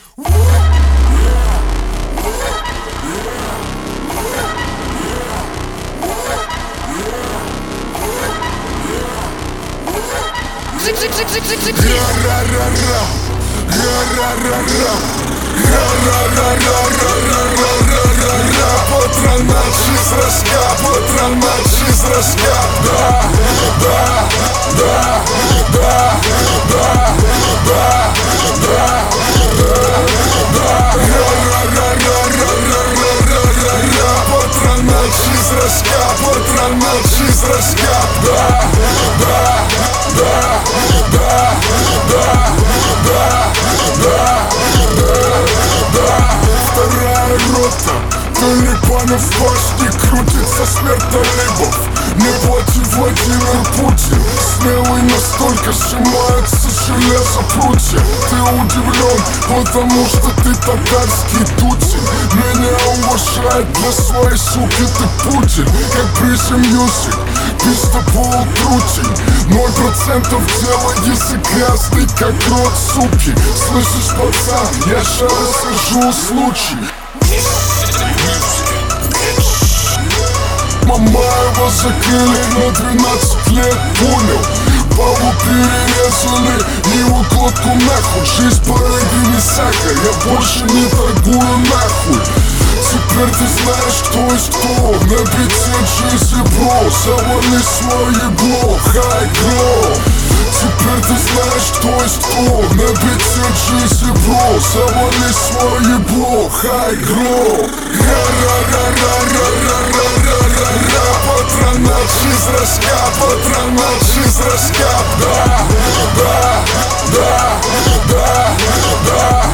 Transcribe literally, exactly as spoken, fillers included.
Патронат шість зразка, патронат шість зразка. Да, да, да, да, да, да, да, да. Патронат шість зразка, патронат шість зразка. Да, да, да, да, да, да, да, да. Вторая рота, Талибанов в башне крутится с вертолибов. Не плати Владимир Путин, смелый настолько сжимается железо прутья. Ты удивлен, потому что ты татарский Путин. Меня уважает для своей суки ты Путин. Как Бризи Мьюзик, пистопол трутень. Ноль процентов дела, если грязный, как рот суки. Слышишь, пацан, я сейчас расскажу случай. Мамаева закрыли на двенадцать лет, понял? Павлу перерезали его глотку нахуй. Жизнь порыги не всякая, я больше не торгую нахуй. Теперь ты знаешь, кто есть кто. На бите Джизи бро, завали свое ебло, хай гро. Теперь ты знаешь, кто есть кто. На бите Джизи бро, завали свое ебло, хай гро. Патронат шість зразка, патронат шість зразка. Да, да, да, да, да.